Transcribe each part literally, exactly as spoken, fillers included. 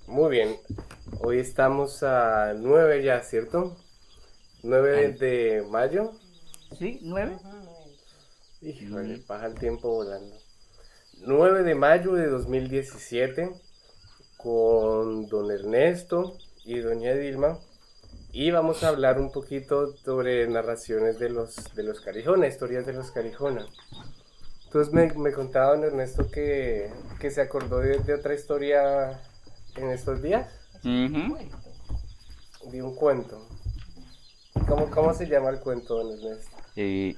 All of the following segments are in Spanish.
Muy bien. Hoy estamos a nueve ya, ¿cierto? Nueve Al- de mayo. ¿Sí? ¿Nueve? Híjole, Mm, pasa el tiempo volando. Nueve de mayo de dos mil diecisiete con don Ernesto y doña Dilma. Y vamos a hablar un poquito sobre narraciones de los, de los Carijona, historias de los Carijona. Entonces me, me contaba don Ernesto que, que se acordó de, de otra historia en estos días, ujú. de un cuento. ¿Cómo, cómo se llama el cuento, don Ernesto? Eh,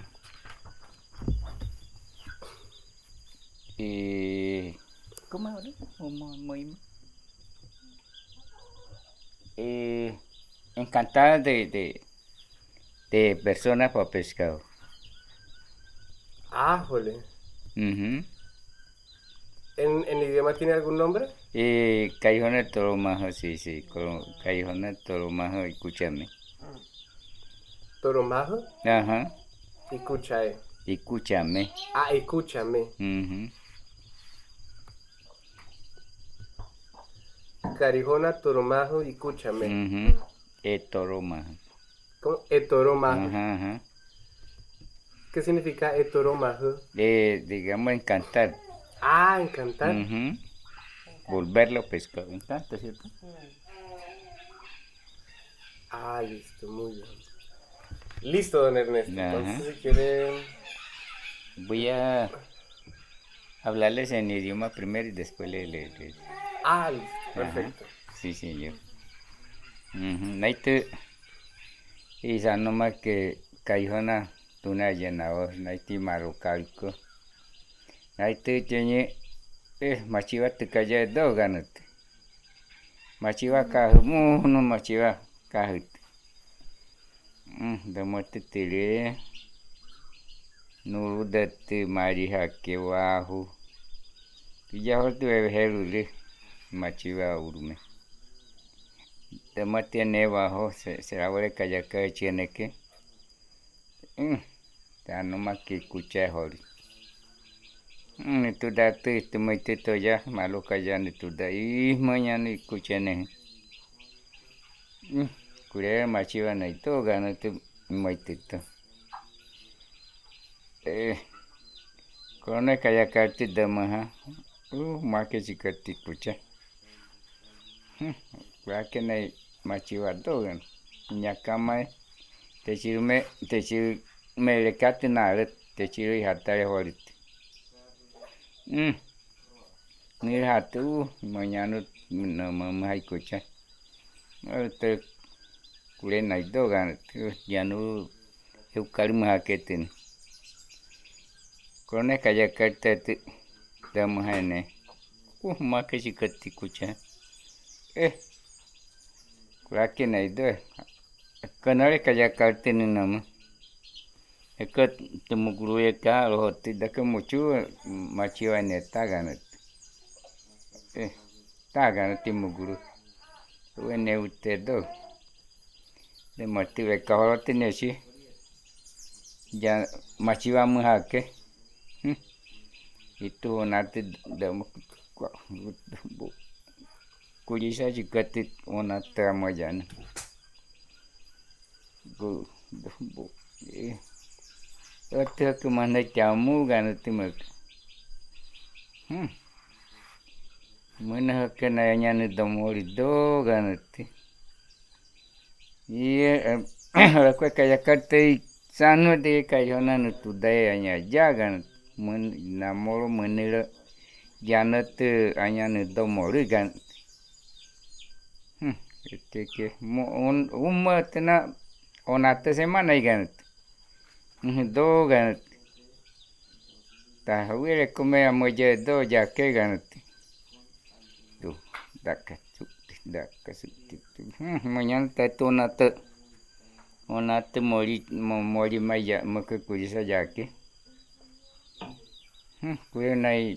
eh, ¿Cómo es ahora? ¿Cómo- muy- eh, Encantadas de, de, de personas para pescado. Ah, jole. Ujú. ¿En, en idioma tiene algún nombre? Eh, Callejón del Toro Majo, sí, sí. colo- Callejón del Toro Majo, escúchame. Toromajo Ajá, y Cuchae. escúchame. Ah, escúchame. Ujú, Carijona, Toromajo y Cúchame. ujú. El Toro Majo. ¿Cómo? Etoromajo. Ajá, ajá. ¿Qué significa etoromajo? Eh, digamos encantar. Ah, encantar. Ujú. Volverlo pescado. Encanta, ¿cierto? Ah, listo, muy bien. Listo, don Ernesto. Ajá. Entonces, si quiere... Voy a hablarles en idioma primero y después le, le, le- Ah, listo, Ajá. perfecto. Sí, señor. Ujú. Naite isa nomás que kaihona tuna llenador. Naiti marucalco. Naite tiene eh machiva te calla do ganate. Machiva caju mu no machiva cajut. De muerte tire. Nuru dati mari hake wahu. Pilla hortu eveherule. Machiva urume. Tema tiene bajo, se, se abre callaca tiene que. Mm, ta no más que escucha hori. Mm, tu da tu tu me te to ya, malo calla ni tu da y mañana escucha ne. Mm, cure machiva na to gana tu me te to. Eh, corona callaca te da maha. Uh, más que si que te escucha. Mm, va que na machiva do gan. Ñacama te sirve, te sirve, me le cate nada, te sirve y hatare hori. Mm, mira tú, mañana no me hay escuchar. Te culena y dogan, ya no eucalipto que ten. Con el calla carta te damos en eh. Uh, más que si que te escucha. Eh, cura que no hay dos. Con el calla carta ni nada más. Es que te me ocurrió acá, los te da que mucho machiva en esta gana. Eh, ta gana te me ocurrió. Bueno, usted dos. De motive kahoro tiene así. Ya machiva mujaque. Y tú nate de Kuyisa chikati una tramoyana. Go eh otra que manda chamu gana timak. Hmm. Mana que na nyane domori do gana ti. Y la que kaya karte sano de kayona no tu de anya ya gana. Mun namoro munira janat anya no domori gana. Hmm. Que que un un matena onate semana y ganat. Do ganat. Ta huire come a moje do ya que ganat. Do daka su daka su. Mañana te tonata onate mori mori maya maka kurisa ya que. Kuye nai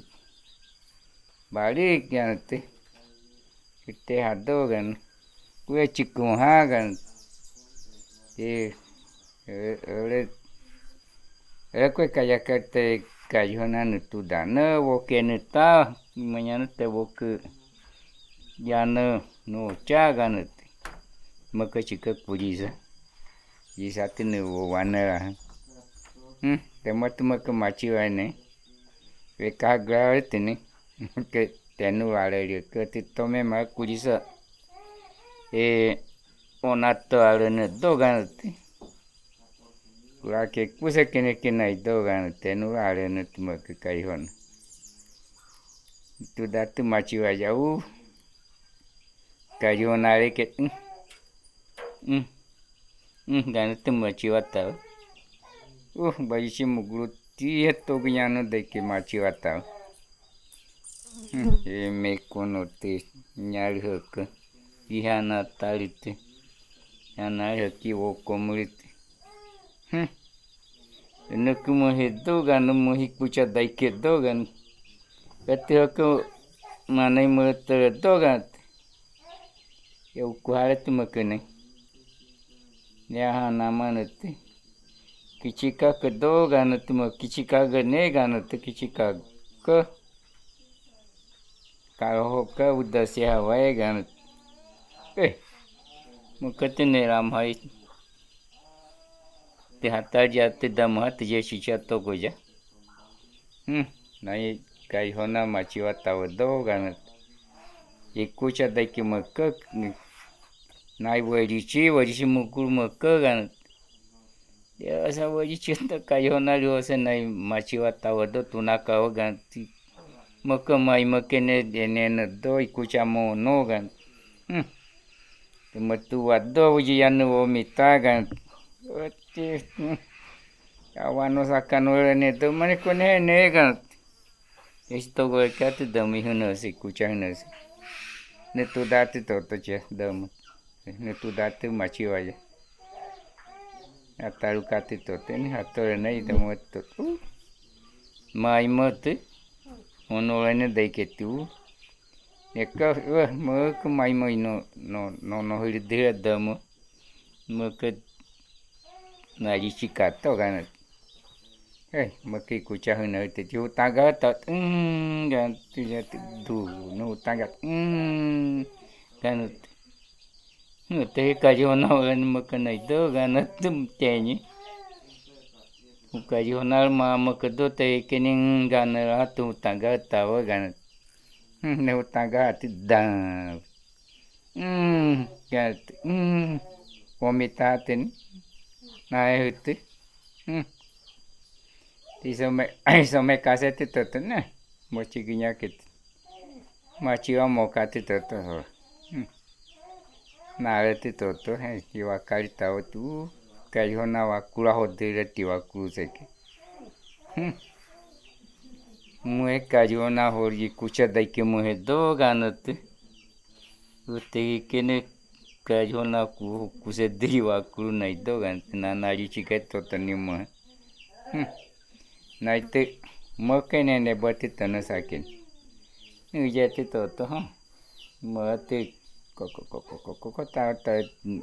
bari ganat. Kite hado gan. Kuye chiku ha gan. Eh eh era que calla que te cayó na no tu da no bo que no ta mañana te bo que ya no no chagan maka chika kurisa isa tene wana hm temat maka machi wane ve ka gra tene ke tenu ale ke tome ma kurisa e onato ale dogan kura ke kusa kene kena dogan tenu ale ne maka kai hon tu datu machi wa jauh kayu nari ke hm hm dan tu machi wa ta uh bagi si muguru ti to gyano de ke machi wa ta e me kono te nyari hok ihana talite yana haki wo komurite hm no kumo he dogan mo hikucha dai ke dogan kate ko manai mo te dogan eu kuhare tu makene ya na manete kichika ke dogan tu ma kichika ge negan tu kichika ke kaho ke udasya wae gan eh mukate ne ram hai te hata jate damat je shicha to goja hm nai kai hona machiwa taw dogan ikucha dai ki makak nai werichi werichi mukul makagan ya sa werichi ta kayona rio se nai machiwa taw do tunaka ogan makamai makene denen do ikucha mo nogan hm tumatu wado wiyan wo mitagan ote awano sakano ne to mane kone negan esto go kat dami huna se kucha huna se ne tu dati to to che dam ne tu dati machi waje ataru kati to ten hatore nei damo to mai mate ono ne dai ke tu ne ka mo ko mai mai no no no no hiri de damo mo ka na ji chikato gan eh maki kucha huna te ju taga to hm gan tu ja du no taga hm gan no te ka jo no gan maka nai do gan tum teni ka jo na ma maka do te kening gan ra tu taga ta wa gan ne taga ti da hm gan hm vomitaten na hute hm Iso me iso me kasete toto ne mochi ginya kit machi wa mokati toto hm na rete toto he iwa karita o tu kai hona wa kura hodire ti wa kuseke hm mue kai hona hori kucha dai ke mohe do ganate ute kene kai hona ku kuse di wa kuru nai do gan na na ji chiket toto ni mo hm naite mokene ne bati tana sakin ni jete to to ha mate ko ko ko ko ko ko ta ta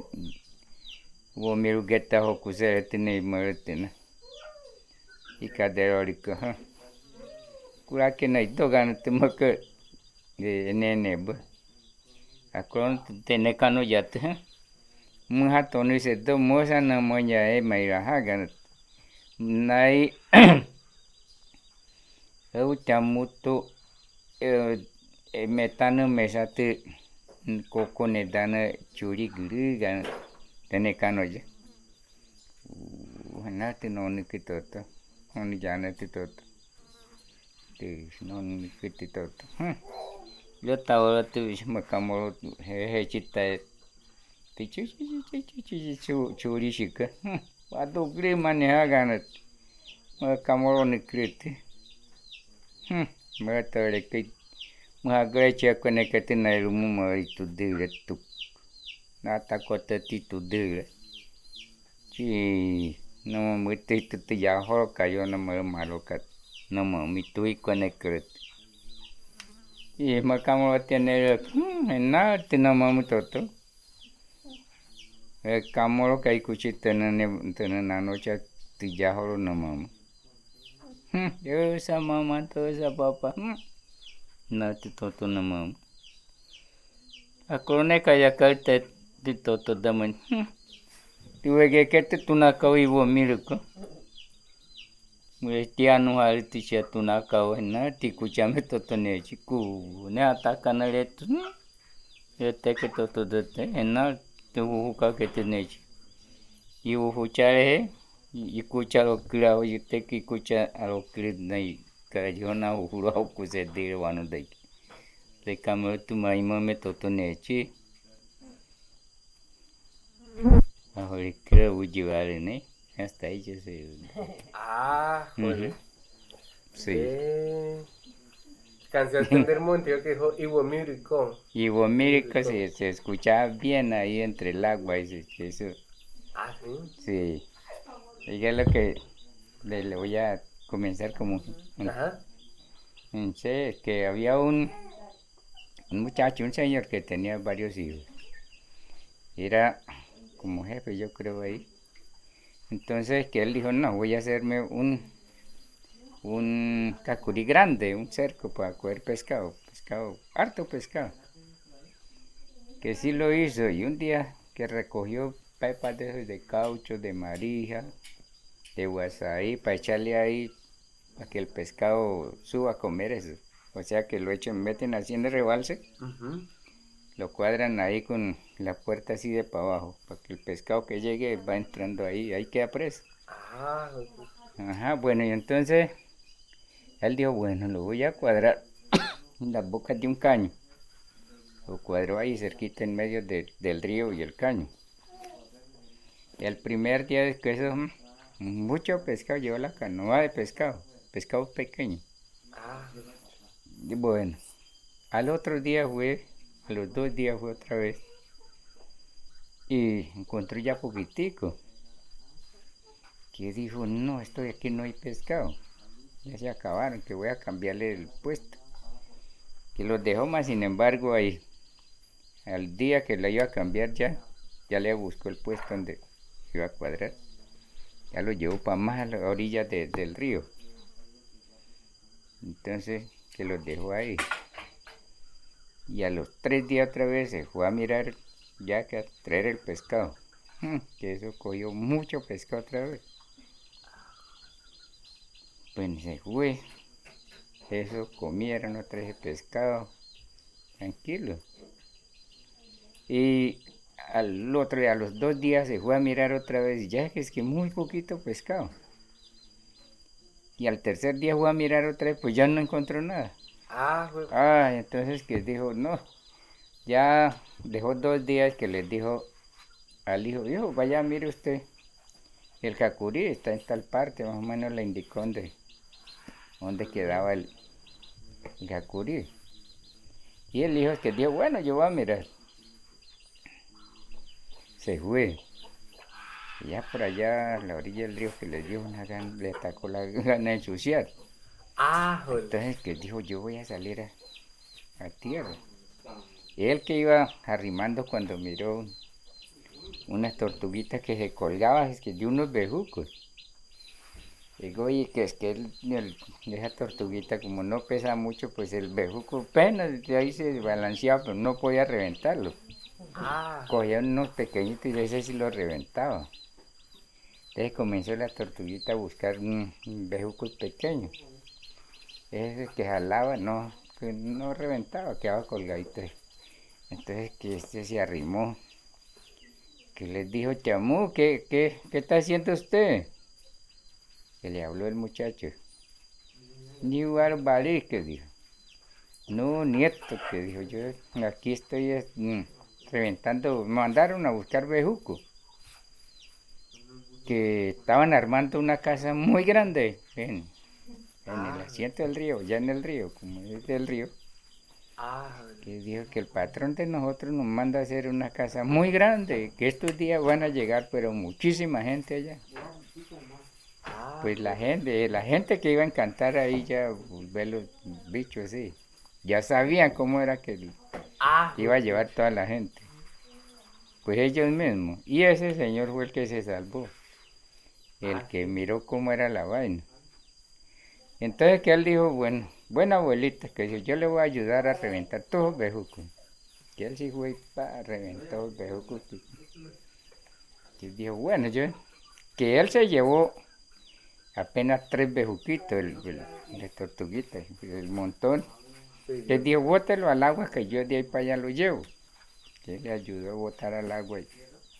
wo miru geta ho kuse tene marte na ikadero rik ha kura ke nai to gan te mak e ne ne b akron tene kanu jat ha muha toni se do mosa na monya e mai ra ha gan nai eu tamuto e metano mesate koko ne dana churi guru gan tene kanoje na te no ni kitoto oni jana te toto te no ni kitoto hm yo tawara te makamoro he he chitta te chu chu chu chu churi shika wado gre mane ha ganat makamoro ni krete hm matare ke magre che kone ke te nai rumu mari tu dire tu na ta kota ti tu dire chi no mo te tu te ya ho ka yo na mo malo ka no mo mi tu i kone kret e makamo te ne na te no mo to to e kamoro kai kuchi te ne te na no cha ti ya ho no mo hm yo sa mama to sa papa hm na te to to no mo A corone kaya kalte de toto daman. Tuwe ke kete tunaka iwo miruko. Mwe tianu hari tisha tunaka wena tikuchame toto nechi ku ne ataka na letu. Yote ke toto dete ena tu ka kete nechi. Iwo huchare ikucha lo kira o yote ki kucha alo kira nai kajona uhura ukuse dire wanu dai. Le kamo tu mai mame toto nechi. Ahora creo que vale, ¿no? Hasta ahí ya se... Ah, joder. Ujú. Sí. Eh, canción Tender Monte que dijo Iwo Miriko. Y Guamírica se, se escuchaba bien ahí entre el agua y se- eso. Ah, sí. Sí. Y ya lo que le, le voy a comenzar como... Ajá. Sí, es que había un, un muchacho, un señor que tenía varios hijos. Era como jefe, yo creo, ahí. Entonces que él dijo, no, voy a hacerme un, un cacurí grande, un cerco para coger pescado, pescado, harto pescado. Que sí lo hizo y un día que recogió pepas de esos de caucho, de marija, de guasaí, para echarle ahí, para que el pescado suba a comer eso. O sea que lo echen, meten así en el rebalse, Ujú. lo cuadran ahí con la puerta así de para abajo, para que el pescado que llegue va entrando ahí, ahí queda preso. Ah, Ajá, bueno, y entonces él dijo, bueno, lo voy a cuadrar en las bocas de un caño. Lo cuadró ahí cerquita en medio de- del río y el caño. El primer día de que eso, mm, mucho pescado, llevó la canoa de pescado, pescado pequeño. ah, Y bueno, al otro día fue, a los dos días fue otra vez. Y encontró ya poquitico. Que dijo, no, esto de aquí no hay pescado. Ya se acabaron, que voy a cambiarle el puesto. Que los dejó más, sin embargo, ahí. Al día que la iba a cambiar ya, ya le buscó el puesto donde iba a cuadrar. Ya lo llevó para más a la orilla de- del río. Entonces, que los dejó ahí. Y a los tres días otra vez se fue a mirar, ya que a traer el pescado. Mm, Que eso cogió mucho pescado otra vez. Pues se fue. Eso comieron otra vez el pescado. Tranquilo. Y al otro día, a los dos días se fue a mirar otra vez, y ya que es que muy poquito pescado. Y al tercer día fue a mirar otra vez, pues ya no encontró nada. ah, jue- Ah, entonces que dijo, no, ya dejó dos días que les dijo al hijo, hijo, vaya, mire usted, el jacurí está en tal parte, más o menos le indicó dónde, dónde quedaba el, el jacurí. Y el hijo que dijo, bueno, yo voy a mirar. Se fue. Y ya por allá a la orilla del río que le dio una gana, le atacó la gana de ensuciar. ah, joder. Entonces que dijo, yo voy a salir a, a tierra. Y él que iba arrimando cuando miró unas tortuguitas que se colgaban, es que de unos bejucos. Digo, oye, que es que el, el- esa tortuguita como no pesa mucho, pues el bejuco apenas de ahí se balanceaba, pero no podía reventarlo. Ah, Cogía unos pequeñitos y ese sí lo reventaba. Entonces comenzó la tortuguita a buscar un, un bejucos pequeños. Ese que jalaba, no, que no reventaba, quedaba colgadito. Entonces que este se arrimó, que les dijo, Chamú, ¿qué, qué, qué está haciendo usted? Que le habló el muchacho. Ni barbarí, que dijo. No, nieto, que dijo, yo aquí estoy es, mm, reventando, me mandaron a buscar bejuco, que estaban armando una casa muy grande en, en el asiento del río, ya en el río, como es del río, ah, joder. que dijo que el patrón de nosotros nos manda a hacer una casa muy grande, que estos días van a llegar, pero muchísima gente allá. Ah, Pues la gente, la gente que iba a encantar ahí ya, pues, ver los bichos así, ya sabían cómo era que ah, iba a llevar toda la gente. Pues ellos mismos. Y ese señor fue el que se salvó, el Ah, que sí. miró cómo era la vaina. Entonces que él dijo, bueno, buena abuelita, que dijo, yo le voy a ayudar a reventar todos los bejucos. que él sí fue para reventó el bejuco. Que, que dijo, bueno, yo, que él se llevó apenas tres bejuquitos, el, el, de tortuguita, el montón. Sí, Que yo- dijo, bótelo al agua que yo de ahí para allá lo llevo. Que le ayudó a botar al agua. Y,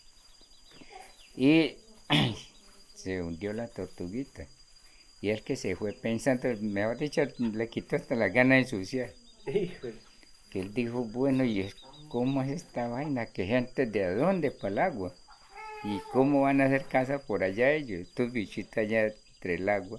y se hundió la tortuguita. Y el que se fue pensando, mejor dicho, le quitó hasta la gana de ensuciar. Híjole. Que él dijo, bueno, ¿y es- cómo es esta vaina? ¿Que gente de dónde para el agua? ¿Y cómo van a hacer casa por allá ellos? Estos bichitos allá entre el agua.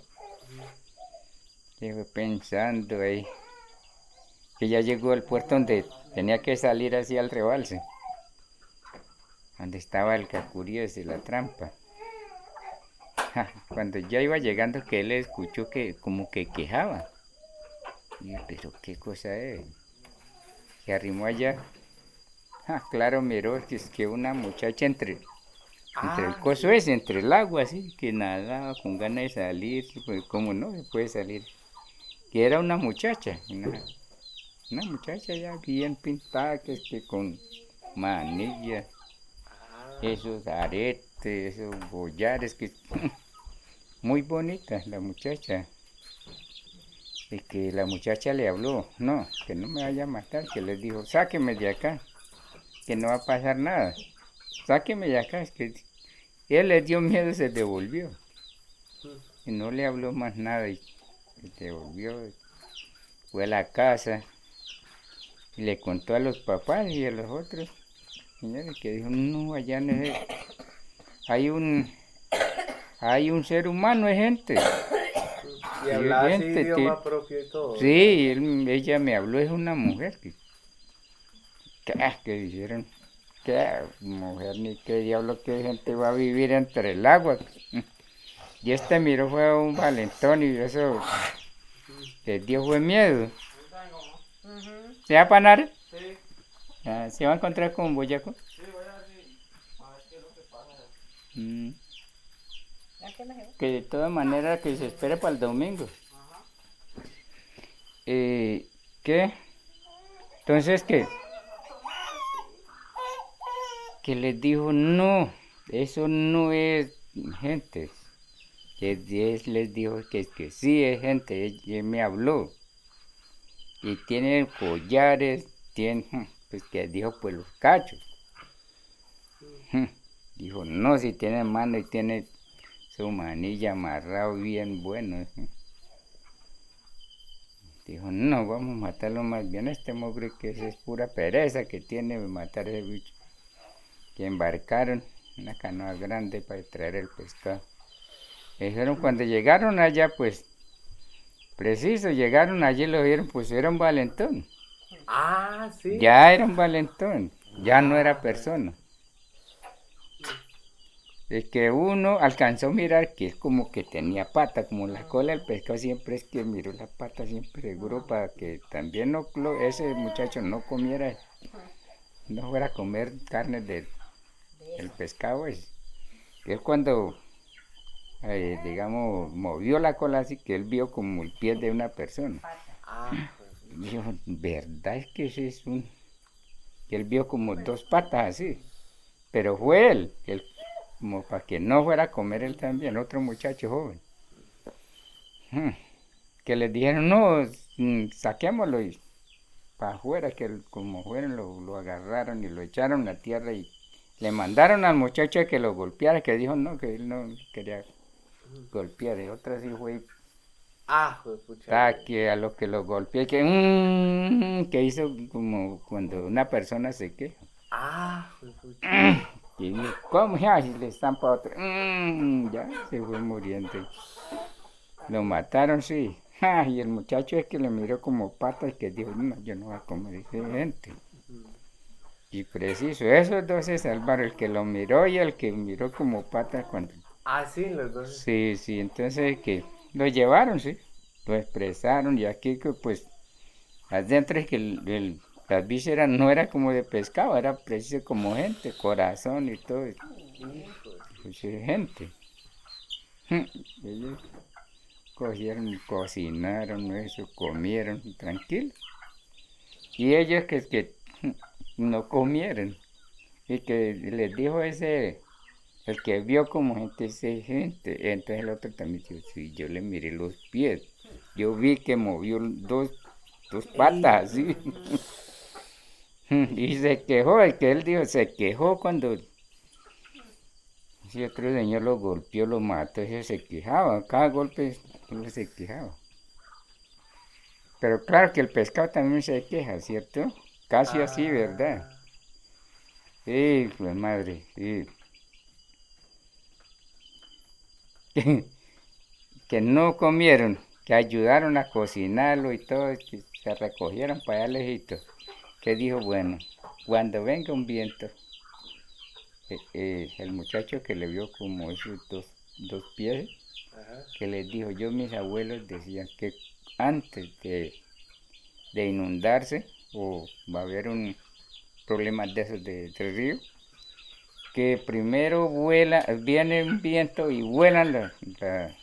Y fue pensando ahí, que ya llegó al puerto donde tenía que salir así al rebalse, donde estaba el cacurí de la trampa. Ja, cuando ya iba llegando que él escuchó que como que quejaba. Y yo, pero qué cosa es. Se arrimó allá. Ja, claro, miró que es que una muchacha entre, entre el Ah, coso sí. ese, entre el agua así, que nadaba con ganas de salir, pues como no se puede salir. Que era una muchacha, una, una muchacha ya bien pintada, que es que con manilla, Ah, esos aretes, esos collares, que muy bonita la muchacha. Y que la muchacha le habló, no, que no me vaya a matar, que les dijo, sáqueme de acá, que no va a pasar nada, sáqueme de acá, es que él le dio miedo y se devolvió, y no le habló más nada, y se devolvió, fue a la casa, y le contó a los papás y a los otros señores, que dijo, no, allá no es, hay un, hay un ser humano, es gente, y y es hablaba así gente, tí- idioma propio y todo, ¿verdad? sí, él- ella me habló, es una mujer, que, que, ah, que dijeron, que mujer ni qué diablo, qué gente va a vivir entre el agua. Y este miró fue un valentón y eso le dio fue miedo. ¿Se va a parar? Ah, ¿se va a encontrar con Boyaco? Mm, que de todas maneras que se espera para el domingo. Eh, ¿Qué? Entonces, ¿qué? Que les dijo, no, eso no es gente. Que Dios les dijo que, que sí es gente, él me habló. Y tiene collares, tiene, pues que dijo, pues los cachos. Dijo, no, si tiene mano y tiene su manilla amarrado bien bueno. Dijo, no, vamos a matarlo más bien. Este mogre que es, es pura pereza que tiene de matar ese bicho. Que embarcaron una canoa grande para traer el pescado. Dijeron, cuando llegaron allá, pues, preciso, llegaron allí y lo vieron, pues era un valentón. Ah, sí. Ya era un valentón, ya no era Ah, persona. Es que uno alcanzó a mirar que es como que tenía pata, como la cola del pescado siempre es que miró la pata siempre seguro para que también no, ese muchacho no comiera, no fuera a comer carne del, del pescado. Es. Él cuando, eh, digamos, movió la cola así que él vio como el pie de una persona. ah, Dijo, ¿verdad es que ese es un...? Que él vio como dos patas así, pero fue él, él como para que no fuera a comer él también, otro muchacho joven. Hmm. Que les dijeron, no, mm, saquémoslo y para afuera, que él, como fueron, lo, lo agarraron y lo echaron a tierra y le mandaron al muchacho que lo golpeara, que dijo no, que él no quería golpear, y otra sí fue ah, fue pucha. que a lo que lo golpeó, que, mm, que hizo como cuando una persona se queja. Ah, fue pucha. Y dijo, ¿cómo? Ya, y le estampa otro. Mm, ya se fue muriendo. Lo mataron, sí. Ja, y el muchacho es que le miró como pata y que dijo, no, yo no voy a comer ese gente. Y preciso, esos dos se salvaron, el que lo miró y el que miró como pata cuando... Ah, sí, los dos. Sí, sí, entonces que lo llevaron, sí. Lo expresaron y aquí que pues adentro es que el, el- las vísceras no era como de pescado, era preciso como gente, corazón y todo. Híjole. Pues sí, gente. Ellos cogieron, cocinaron eso, comieron, tranquilo. Y ellos que, que no comieron. Y que les dijo ese, el que vio como gente, ese gente, entonces el otro también dijo, sí, yo le miré los pies, yo vi que movió dos, dos patas así. Y se quejó, el que él dijo, se quejó cuando si otro señor lo golpeó, lo mató, ese se quejaba, cada golpe uno se quejaba. Pero claro que el pescado también se queja, ¿cierto? Casi así, ¿verdad? Ah, Sí, pues madre, sí. Que no comieron, que ayudaron a cocinarlo y todo, que se recogieron para allá lejitos. Que dijo, bueno, cuando venga un viento, eh, eh, el muchacho que le vio como esos dos, dos pies, ajá. que les dijo, yo mis abuelos decían que antes de, de inundarse o va a haber un problema de esos de, del río, que primero vuela, viene un viento y vuelan la, la-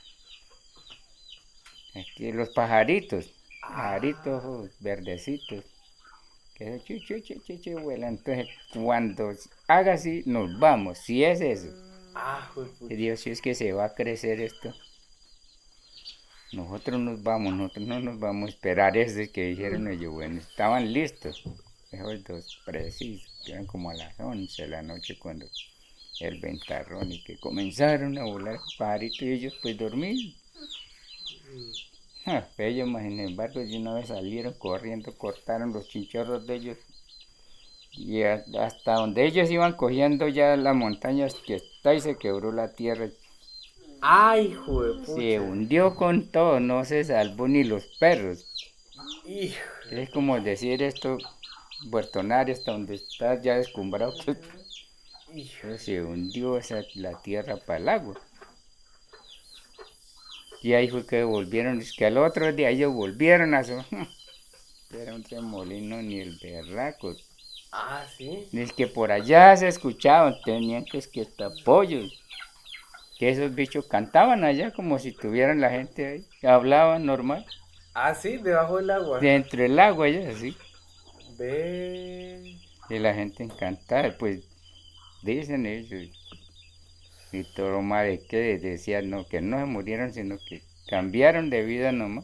aquí los pajaritos, pajaritos Ah, oh, verdecitos, que chu, chu, chu, chu, chu, vuelan. Entonces, cuando haga así, nos vamos, si es eso. ah, Y juepucha. Dios, si es que se va a crecer esto, nosotros nos vamos, nosotros no nos vamos a esperar eso que dijeron ellos. Bueno, estaban listos, esos dos precisos, que eran como a las once de la noche cuando el ventarrón y que comenzaron a volar pajaritos y ellos pues dormir. Ah, ellos, más sin embargo, de una vez salieron corriendo, cortaron los chinchorros de ellos y hasta donde ellos iban cogiendo ya la montaña que está y se quebró la tierra. Ay, Se juepucha. hundió con todo, no se salvó ni los perros. Hijo de Es como pucha. decir esto, Puertonario, hasta donde está ya descumbrado, Hijo pues, de se hundió esa, la tierra para el agua. Y ahí fue que volvieron, es que al otro día ellos volvieron a su... Era un remolino ni el berraco. Ah, sí. Ni el que por allá se escuchaban, tenían que es que hasta pollos. Que esos bichos cantaban allá como si tuvieran la gente ahí. Hablaban normal. Ah, sí, debajo del agua. Dentro del agua ellos así. Ve. Y la gente encantada, pues dicen ellos. Y todo madre que decían no, que no se murieron, sino que cambiaron de vida nomás.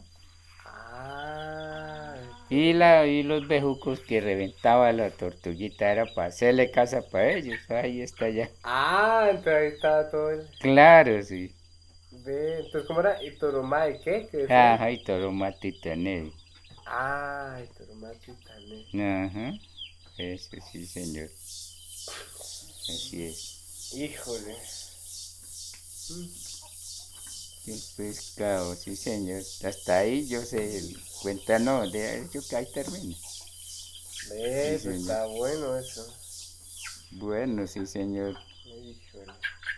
Ah, Y, la, y los bejucos que reventaba la tortuguita era para hacerle casa para ellos. Ahí está ya. ah, entonces ahí estaba todo el. Claro, sí. Ve, entonces, ¿cómo era? ¿Y Toromá de qué? ¿Qué decían? Ajá, y todo matitané. Ah, y Toromá Titané. Ajá, eso sí, señor. Así es. Híjole. Mm. El pescado, sí, señor. Hasta ahí yo sé el cuenta, no, de yo que ahí termina. Sí, Ve, pues señor. está bueno eso. Bueno, sí, señor. Híjole.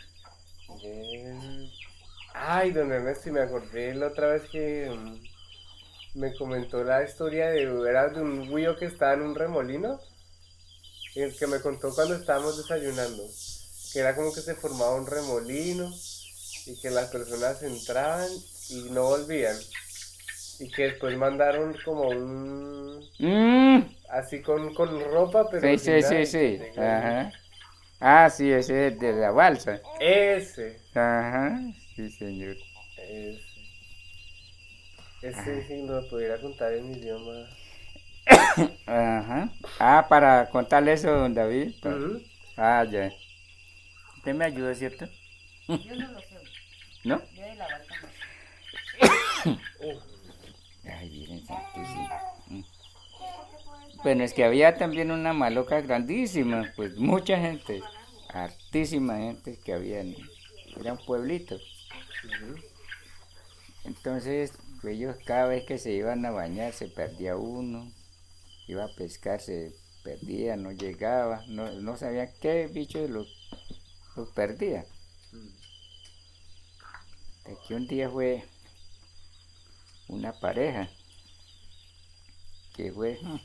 Ve. Ay, don Ernesto, y me acordé la otra vez que mm, me comentó la historia de, era de un güey que estaba en un remolino. El que me contó cuando estábamos desayunando. Que era como que se formaba un remolino y que las personas entraban y no volvían. Y que después mandaron como un... Mm, así con, con ropa, pero sí, sin sí, nada sí, y que sí. llegó el... Ajá. Ah, sí, ese es de la balsa. Ese. Ajá, sí, señor. Ese. Ese Ah, sí lo pudiera contar en idioma. ajá. Ah, para contarle eso, don David. Pa- Ujú. Ah, ya. Usted me ayuda, ¿cierto? Yo no lo sé. ¿No? Yo de la balsa no sé. Uh, Ay, Virgen Santísima. Mm. Bueno, es que había también una maloca grandísima, pues mucha gente, hartísima gente que había, en- era un pueblito. ujú. Entonces, pues ellos cada vez que se iban a bañar se perdía uno, iba a pescar, se perdía, no llegaba, no, no sabían qué bichos los, los perdía. Hasta que un día fue una pareja que fue, mm,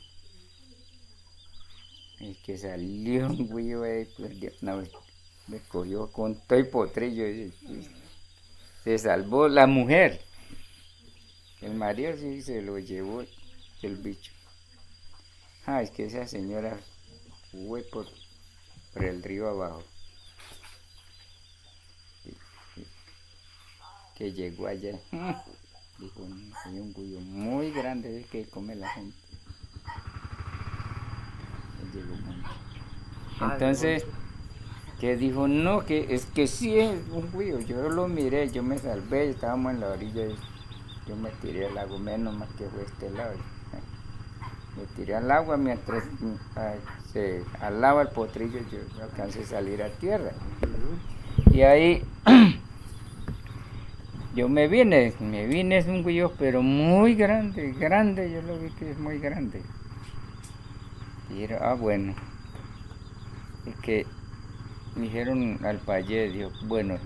el que salió un güey ahí, pues, de- no, me cogió con todo y potrillo y, y se salvó la mujer. El marido sí se lo llevó el bicho. Ah, es que esa señora fue por, por el río abajo. Que llegó allá, dijo, hay un cuyo muy grande es que come la gente. Y llegó mucho. Entonces, que dijo, no, que es que sí es un cuyo. Yo lo miré, yo me salvé, estábamos en la orilla, yo me tiré al agua, menos más que fue este lado. Me tiré al agua mientras se alaba el potrillo, yo alcancé a salir a tierra. Y ahí yo me vine, me vine, es un cuyo, pero muy grande, grande, yo lo vi que es muy grande. Y era, ah, bueno, es que me dijeron al payé, dijo, bueno,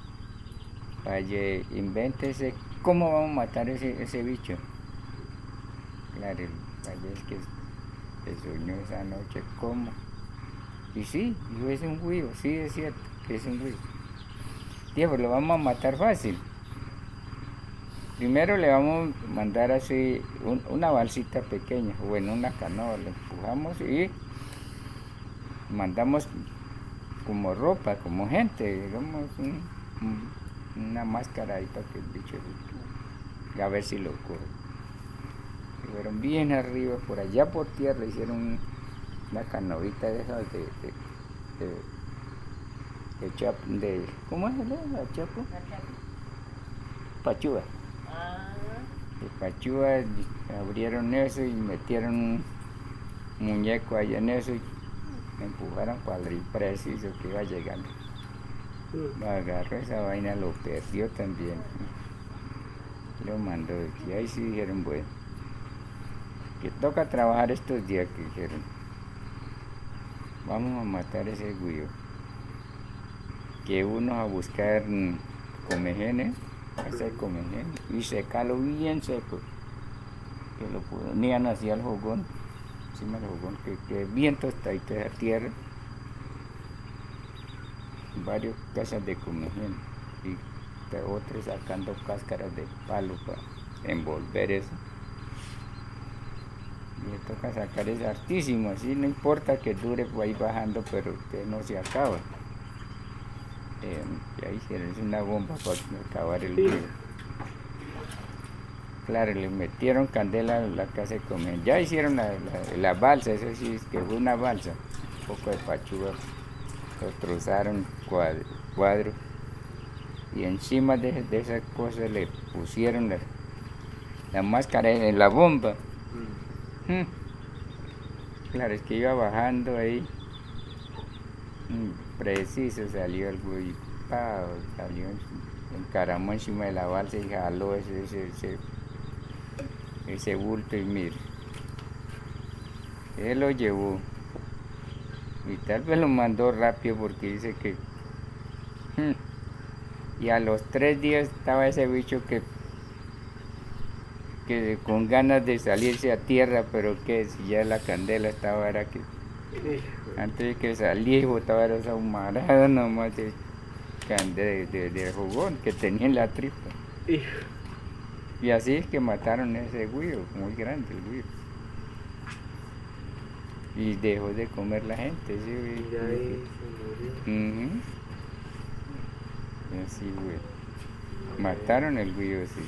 payé, invéntese, ¿cómo vamos a matar ese, ese bicho? Claro, el payé es que se soñó esa noche, ¿cómo? Y sí, dijo, es un cuyo, sí, es cierto, que es un cuyo. Dijo, pues lo vamos a matar fácil. Primero le vamos a mandar así un, una balsita pequeña, o en una canoa, le empujamos y mandamos como ropa, como gente, digamos, un, un, una máscara ahí para que el bicho, a ver si lo coge. Fueron bien arriba, por allá por tierra, hicieron una canoita de esas de, de, de, de, chap, de ¿cómo es la chapo? Pachúa. De Pachúa abrieron eso y metieron un muñeco allá en eso y me empujaron para el preciso que iba llegando. Lo agarró esa vaina, lo perdió también. Lo mandó y ahí sí dijeron, bueno, que toca trabajar estos días, que dijeron, vamos a matar ese guyo. Que uno a buscar comejenes, hacer comejenes y secarlo bien seco, que lo ponían hacia el fogón, encima del fogón, que, que bien tostadito de la tierra, varias casas de comején y otros sacando cáscaras de palo para envolver eso. Y le toca sacar es hartísimo, así no importa que dure, pues ahí bajando, pero que no se acaba. Eh, y ahí hicieron una bomba para acabar el río. Claro, le metieron candela a la casa de comer. Ya hicieron la, la, la balsa, eso sí, es que fue una balsa. Un poco de pachúa, lo trozaron cuadro, cuadro. Y encima de, de esas cosas le pusieron la, la máscara en la bomba. Mm. Claro, es que iba bajando ahí. Mm. Preciso salió el güey, ¡pau! Salió, encaramó encima de la balsa y jaló ese, ese, ese, ese bulto y mire, él lo llevó y tal vez lo mandó rápido porque dice que hmm, y a los tres días estaba ese bicho que que con ganas de salirse a tierra, pero que si ya la candela estaba, era que antes de que salía y botaba esa humarada nomás de, de, de, de jugón que tenía en la tripa. Y así es que mataron ese güiro, muy grande el güiro. Y dejó de comer la gente, ¿sí? Y ya ahí se murió. Uh-huh. Y así, güey. Mataron el güiro, sí.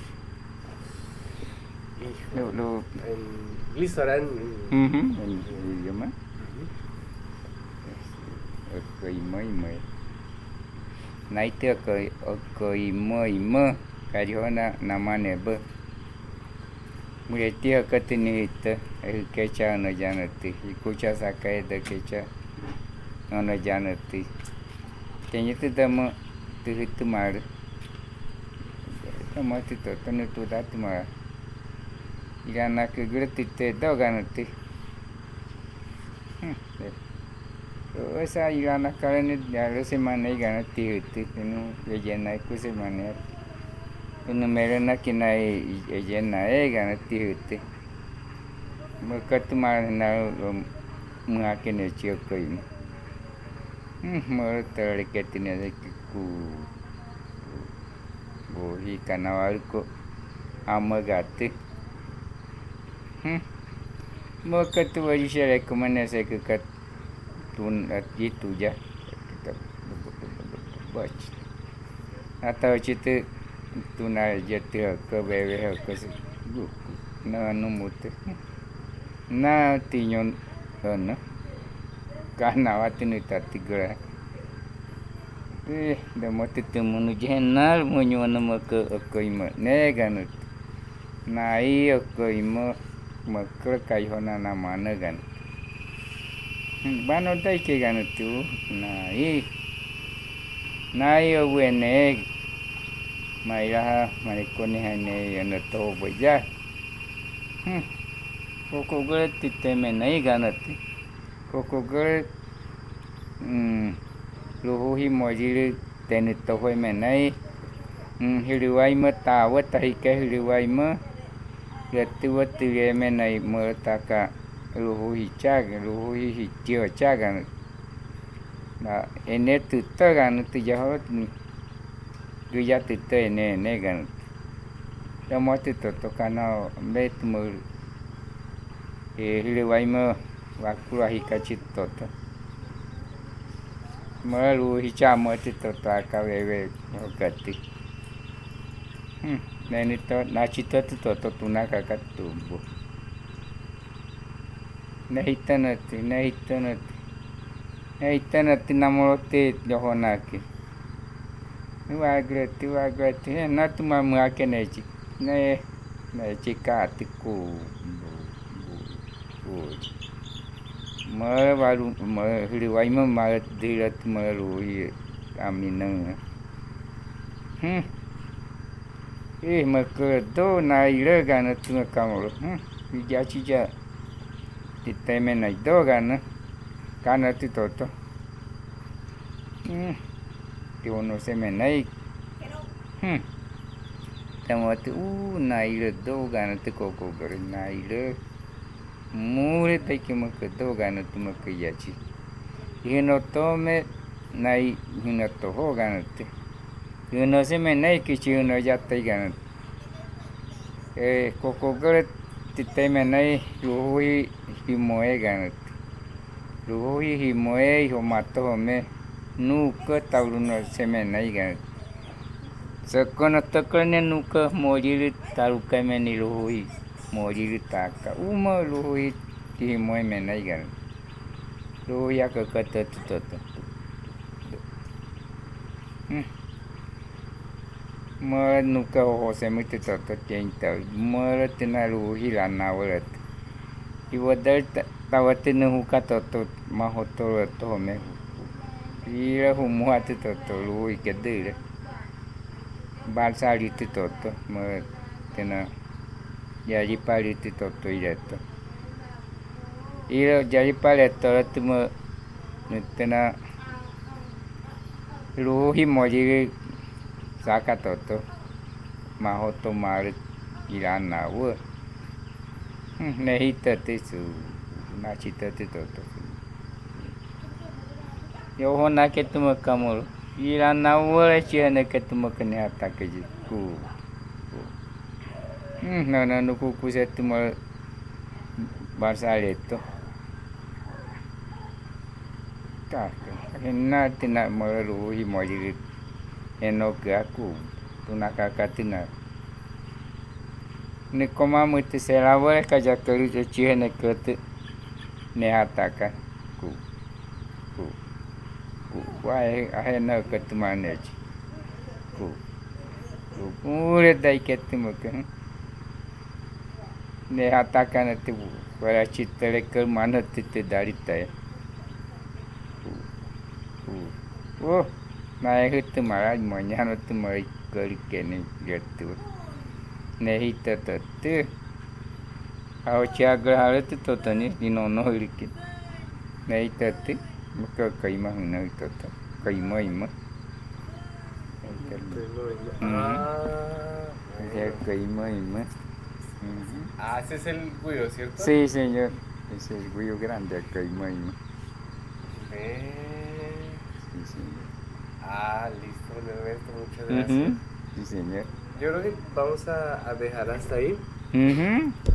Lo, lo... En Lisorán. Uh-huh. En el idioma. Okoimoimo. Naite okoimoimo. Kajona namanebe. Muy tío que tenía el quecha no ya no te. Y escucha saca de quecha no no ya no te. Tenía te damos te tu madre. Como te todo no tu da tu madre. Y gana que gritite do ganate. Esa y gana carne ya lo se maneja gana tío te no le llena que se maneja. No me gana que na y llena eh gana tío te. Me cato más na mua que ne chio coi. Mo tore que tiene de que cu bo y canal ko amagate. Mo cato va y se le como ne se que cat tun itu ya kita baca atau cerita tunai jatuh ke bawah ke buku na numut na tinyon na karena waktu ni tadi gerak eh dah mati temu jenar menyuana maka akaima negan nai akaima maka kayona namana gan bano dai ke gan tu nai nai awene mai ra mai koni hane yana to baja hm koko gare titte me nai ganati koko gare hm luhi mojiri teni to hoi me nai hm hiriwai ma ta wa ta ke hiriwai ma yati wa ti me nai ma ta ka luhi chag luhi hi tio chagan na ene tu ta gan tu jahot Gaya tita ene ene gan. Ya mati toto kana bet mur. E hiliwai ma waktu ahikachi toto. Malu hicha mati toto akawewe okati. Hmm, neni to nachita toto tunaka katumbo. Nahitanati nahitanati. Nahitanati namorote johonaki. Nuagrati, nuagrati, eh, natu mamu ake nechi, ne, nechi kati ku, mara baru, mara hiriwai ma mara dirat maru i aminang, hmm, eh, maka do na ira gana tu makamoro, hmm, bijaci ja, diteme na do gana, kana tu toto, hmm. Uno se me nai hm tamati u naire do gana te koko gare naire mure te ke mak do gana tu mak yachi hino to me nai hino to ho gana te hino se me nai ke chi hino ya te gana e koko gare te te me nai ruhi himoe gana ruhi himoe ho mato me nuka taruno seme nai gan sakona takane nuka mojiri taruka me ni ruhi mojiri taka uma ruhi ti moe me nai gan ruhi aka kata toto hm ma nuka ho seme te toto tenta ma tena ruhi la nawarat iwadar tawatin nuka toto ma hoto to me Ira humua te toto lui ke dire. Balsa te toto ma tena jadi pari te toto ireto. Ira jadi pari toto ma tena lui moji saka toto ma hoto mar irana wa. Nehita te su nachita te toto. Yo hona ke tuma kamul ira na wala chiana ke tuma kene atake ji ku hm na na no ku ku se tuma barsaletto ta ke na tina maru hi moji eno ke aku tuna kakatina ne koma muti se la wala ka ja kelu chiana ke te ne ataka ku Why I had no cut to manage. Go. Go. Pure dai ketimuk. Ne atakan at where I chitter manat it darita. Oh, my hit to my manana to my girl can get to. Ne hit at two. How chagra to totani, you know, no liquid. Ne hit at two. Maka kaima huna toto kaima ima ya kaima ima ah ese es el guyo, ¿cierto? Sí, señor, ese es el guyo grande kaima ima eh sí, señor. Ah, listo, Ernesto, muchas gracias. Uh-huh. Sí, señor. Yo creo que vamos a, a dejar hasta ahí. Uh-huh.